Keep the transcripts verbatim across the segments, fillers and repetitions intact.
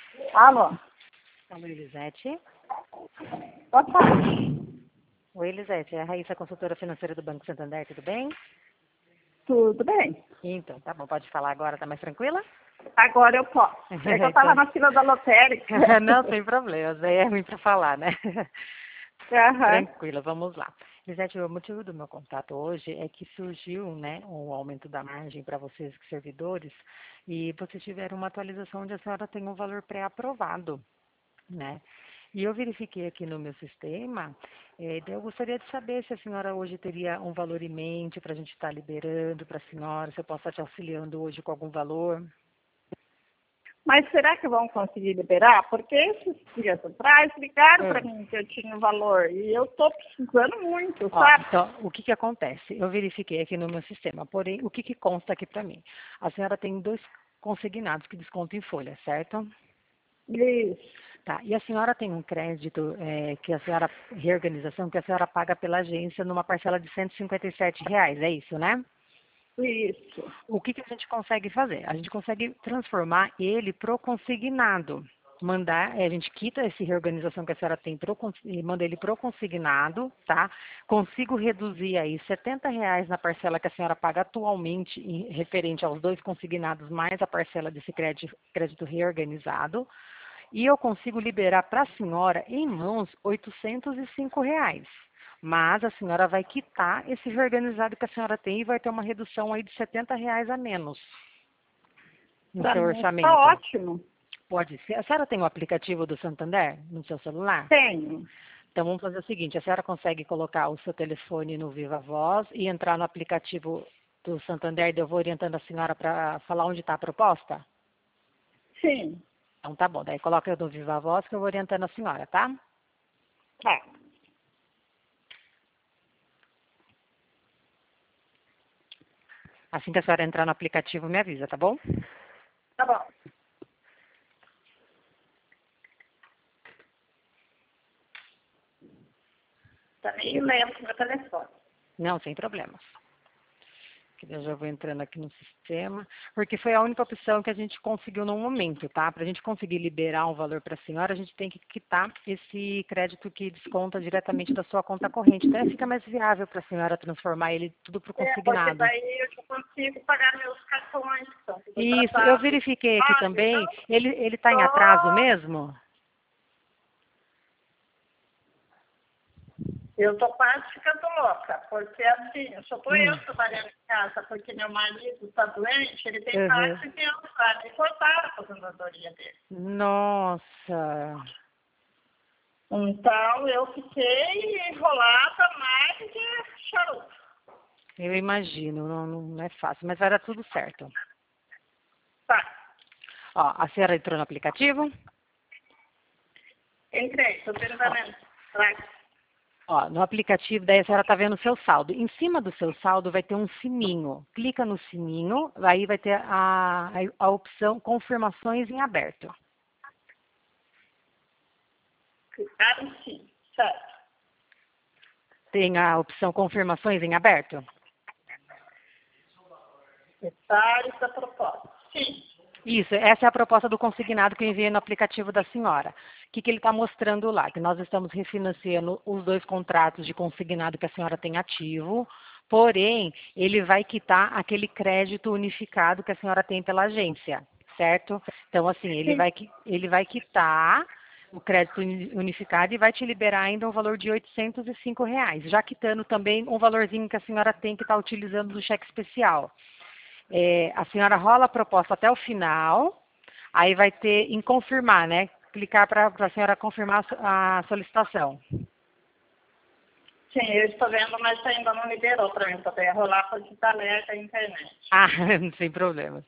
Alô? Alô, Elisete? Boa tarde. Oi, Elisete, é a Raíssa, consultora financeira do Banco Santander, tudo bem? Tudo bem? Então, tá bom, pode falar agora, tá mais tranquila? Agora eu posso. É que eu estava Então, na fila da lotérica. não, sem problemas, aí é ruim para falar, né? Aham. Tranquila, vamos lá. Elisete, o motivo do meu contato hoje é que surgiu, né, um aumento da margem para vocês servidores e vocês tiveram uma atualização onde a senhora tem um valor pré-aprovado, né? E eu verifiquei aqui no meu sistema, eh, daí eu gostaria de saber se a senhora hoje teria um valor em mente para a gente estar liberando para a senhora, se eu posso estar te auxiliando hoje com algum valor. Mas será que vão conseguir liberar? Porque esses dias atrás ligaram para É. mim que eu tinha o valor e eu estou precisando muito, Ó, sabe? então, o que que acontece? Eu verifiquei aqui no meu sistema, porém, o que que consta aqui para mim? A senhora tem dois consignados que descontam em folha, certo? Isso, Tá, e a senhora tem um crédito eh, que a senhora, reorganização, que a senhora paga pela agência numa parcela de cento e cinquenta e sete reais, é isso, né? isso. O que que a gente consegue fazer? A gente consegue transformar ele pro consignado. Mandar, eh, a gente quita essa reorganização que a senhora tem pro, cons- e manda ele pro consignado, tá? Consigo reduzir aí setenta reais na parcela que a senhora paga atualmente em, referente aos dois consignados, mais a parcela desse crédito, crédito reorganizado. E eu consigo liberar para a senhora em mãos oitocentos e cinco reais. Mas a senhora vai quitar esse reorganizado que a senhora tem e vai ter uma redução aí de setenta reais a menos no Para seu mim está orçamento. ótimo. Pode ser. A senhora tem o aplicativo do Santander no seu celular? Tenho. Então vamos fazer o seguinte, a senhora consegue colocar o seu telefone no Viva Voz e entrar no aplicativo do Santander, eu vou orientando a senhora para falar onde está a proposta? Sim. Então tá bom, daí coloca no Viva Voz que eu vou orientando a senhora, tá? Tá. Assim que a senhora entrar no aplicativo, me avisa, tá bom? Tá bom. Tá meio lento meu telefone. Não, sem problemas. Que eu já vou entrando aqui no sistema, porque foi a única opção que a gente conseguiu no momento, tá? Para a gente conseguir liberar um valor para a senhora, a gente tem que quitar esse crédito que desconta diretamente da sua conta corrente. Até fica mais viável para a senhora transformar ele tudo para o É, porque consignado. daí eu já consigo pagar meus cartões, que estão tudo Isso, eu atrasados. verifiquei aqui Ah, também. então, Ele ele está em atraso só mesmo? eu tô quase ficando louca, porque assim, só tô eu Hum. trabalhando em casa, porque meu marido está doente, ele tem Uhum. parte de eu, sabe? E cortaram a aposentadoria dele. Nossa. Então, eu fiquei enrolada mais que charuto. Eu imagino, não, não é fácil, mas vai dar tudo certo. Tá, Ó, a senhora entrou no aplicativo? entrei, tô Ó, tentando entrar. ó, no aplicativo, daí a senhora está vendo o seu saldo. Em cima do seu saldo vai ter um sininho. Clica no sininho, aí vai ter a, a, a opção confirmações em aberto. Clicaram sim, certo. Tem a opção confirmações em aberto? Detalhes da proposta. Sim. Isso, essa é a proposta do consignado que eu enviei no aplicativo da senhora. O que, que ele está mostrando lá? Que nós estamos refinanciando os dois contratos de consignado que a senhora tem ativo, porém, ele vai quitar aquele crédito unificado que a senhora tem pela agência, certo? Então, assim, ele Sim. vai, qui- ele vai quitar o crédito uni- unificado e vai te liberar ainda um valor de oitocentos e cinco reais, já quitando também um valorzinho que a senhora tem que está utilizando do cheque especial. É, a senhora rola a proposta até o final, aí vai ter em confirmar, né? Clicar para a senhora confirmar a so- a solicitação. Sim, eu estou vendo, mas ainda não liberou para mim poder rolar porque está alerta a internet. Ah, sem problemas.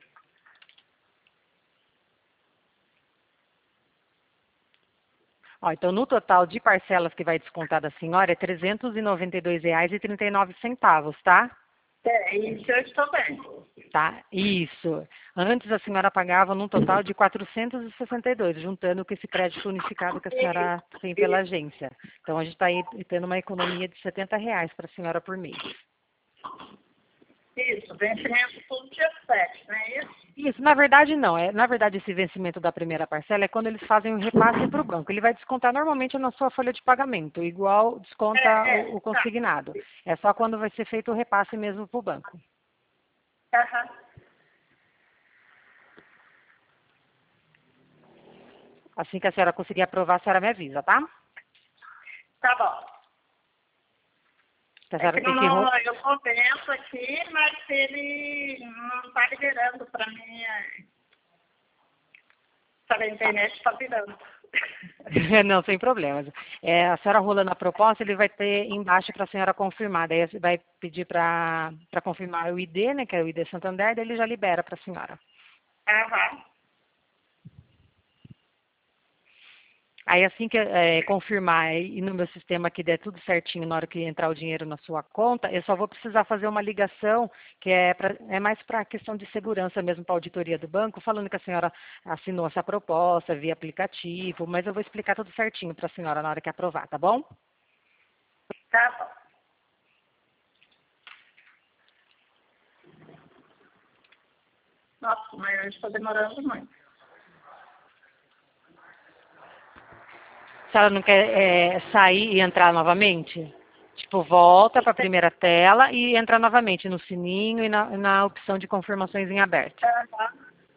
Ó, então, no total de parcelas que vai descontar da senhora é trezentos e noventa e dois reais e trinta e nove centavos, tá? É, isso eu estou vendo. Tá, isso. Antes a senhora pagava num total de quatrocentos e sessenta e dois, juntando com esse crédito unificado que a senhora tem pela agência. Então a gente está aí tendo uma economia de setenta reais para a senhora por mês. Isso, vencimento tudo dia sete, não é isso? Isso, na verdade não. É, na verdade, esse vencimento da primeira parcela é quando eles fazem o repasse para o banco. Ele vai descontar normalmente na sua folha de pagamento, igual desconta É, o, é, o tá. consignado. É só quando vai ser feito o repasse mesmo para o banco. Aham. Assim que a senhora conseguir aprovar, a senhora me avisa, tá? Tá bom. Que a É senhora que tem não, que... ro- não, eu compenso aqui, mas ele não está liberando para mim. Para a internet está virando. Não, sem problemas. É, a senhora rolando a proposta, ele vai ter embaixo para a senhora confirmar. Daí você vai pedir para confirmar o I D, né, que é o I D Santander, daí ele já libera para a senhora. Aham. Aí assim que é, confirmar e no meu sistema que der tudo certinho na hora que entrar o dinheiro na sua conta, eu só vou precisar fazer uma ligação que é, pra, é mais para questão de segurança mesmo para a auditoria do banco, falando que a senhora assinou essa proposta via aplicativo, mas eu vou explicar tudo certinho para a senhora na hora que aprovar, tá bom? Tá bom. Nossa, mas eu estou demorando muito. Se ela não quer é, sair e entrar novamente, tipo, volta para a primeira tela e entra novamente no sininho e na, na opção de confirmações em aberto. Aham.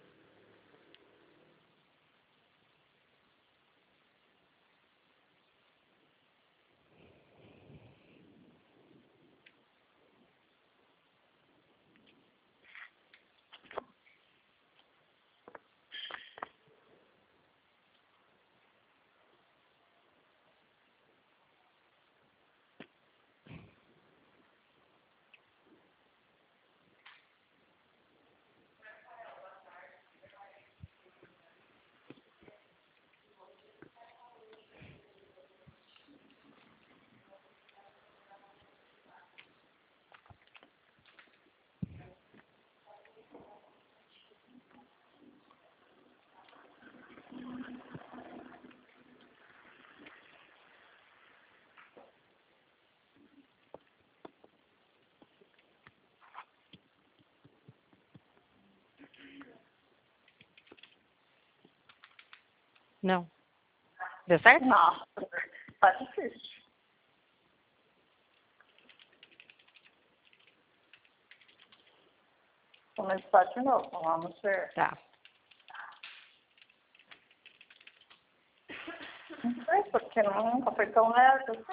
Não. Deu certo? Nossa, tá difícil. Começar de novo, vamos ver. Tá. Não sei porque não foi tão leve.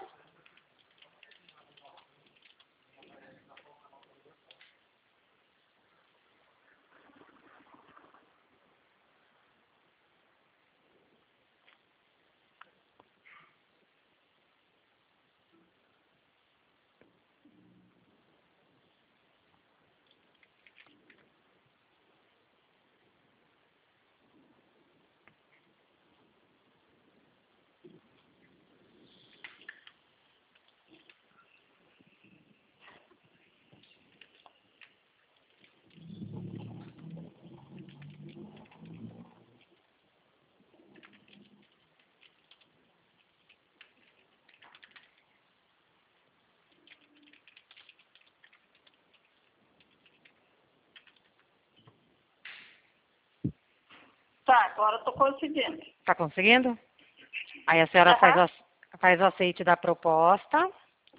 Tá, agora eu tô conseguindo. Tá conseguindo? Aí a senhora faz, Aham. o, faz o aceite da proposta.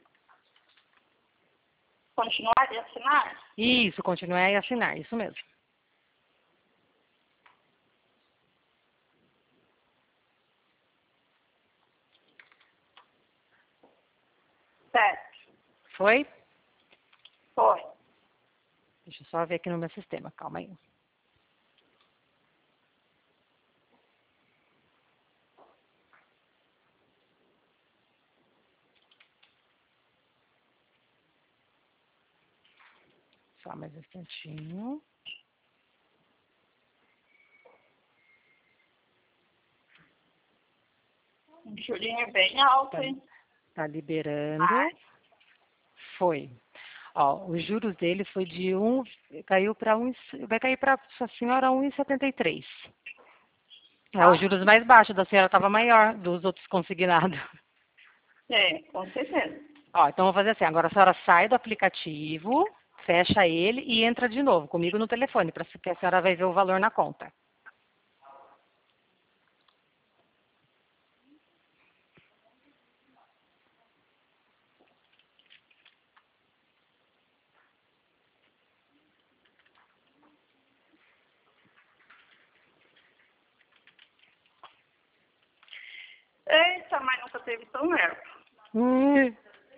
Continuar e assinar? Isso, continuar e assinar, isso mesmo. Certo. Foi? Foi. Deixa eu só ver aqui no meu sistema, calma aí. Só mais um instantinho. Um jurinho bem alto, Tá, hein? tá liberando. Ai, Foi. Ó, os juros dele foi de um, caiu para um, vai cair para a senhora um e setenta e três. É, os tá. juros mais baixos da senhora estava maior dos outros consignados. É, com certeza. Ó, então vou fazer assim, agora a senhora sai do aplicativo, fecha ele e entra de novo comigo no telefone, para que a senhora vai ver o valor na conta. Eita, mas nunca teve tão nervo. Hum.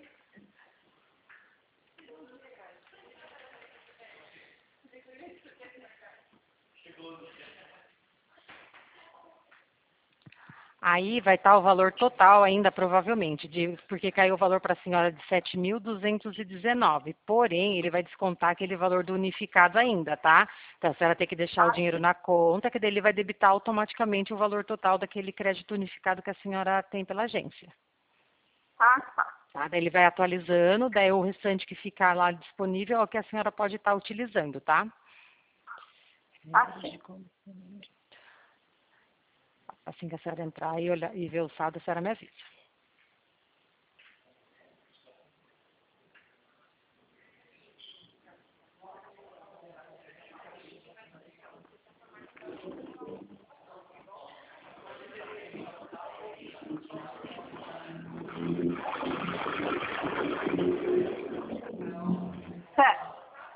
Aí vai estar o valor total ainda, provavelmente, de, porque caiu o valor para a senhora de sete mil duzentos e dezenove. Porém, ele vai descontar aquele valor do unificado ainda, tá? Então, a senhora tem que deixar o Ah, dinheiro sim. na conta, que daí ele vai debitar automaticamente o valor total daquele crédito unificado que a senhora tem pela agência. Ah, tá. Tá? Daí ele vai atualizando, daí o restante que ficar lá disponível é o que a senhora pode estar utilizando, tá? Ah, sim. Assim que a senhora entrar e, olhar, e ver o saldo, a senhora me avisa. Certo.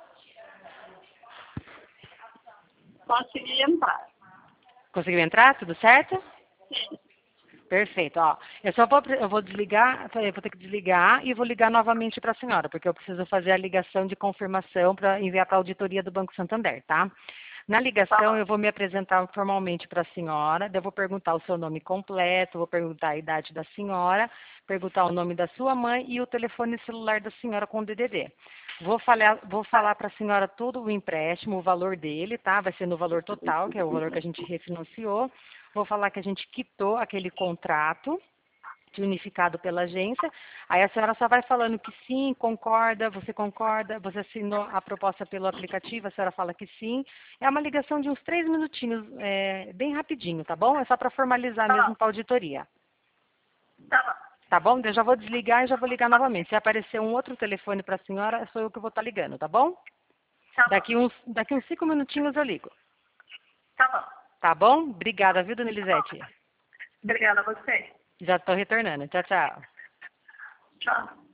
Consegui entrar. Conseguiu entrar? Tudo certo? Sim. Perfeito, ó. Eu só vou, eu vou desligar, eu vou ter que desligar e vou ligar novamente para a senhora, porque eu preciso fazer a ligação de confirmação para enviar para a auditoria do Banco Santander, tá? Na Tá ligação, bom. eu vou me apresentar formalmente para a senhora, daí eu vou perguntar o seu nome completo, vou perguntar a idade da senhora, perguntar o nome da sua mãe e o telefone celular da senhora com o D D D. Vou falar, vou falar para a senhora todo o empréstimo, o valor dele, tá? Vai ser no valor total, que é o valor que a gente refinanciou. Vou falar que a gente quitou aquele contrato unificado pela agência. Aí a senhora só vai falando que sim, concorda, você concorda, você assinou a proposta pelo aplicativo, a senhora fala que sim. É uma ligação de uns três minutinhos, é, bem rapidinho, tá bom? É só para formalizar Tá mesmo bom. para a auditoria. Tá bom. Tá bom? Eu já vou desligar e já vou ligar novamente. Se aparecer um outro telefone para a senhora, sou eu que vou estar ligando, tá bom? Tá bom. Daqui uns, daqui uns cinco minutinhos eu ligo. Tá bom. Tá bom? Obrigada, viu, dona Elisete? Obrigada a você. Já estou retornando. Tchau, tchau. Tchau.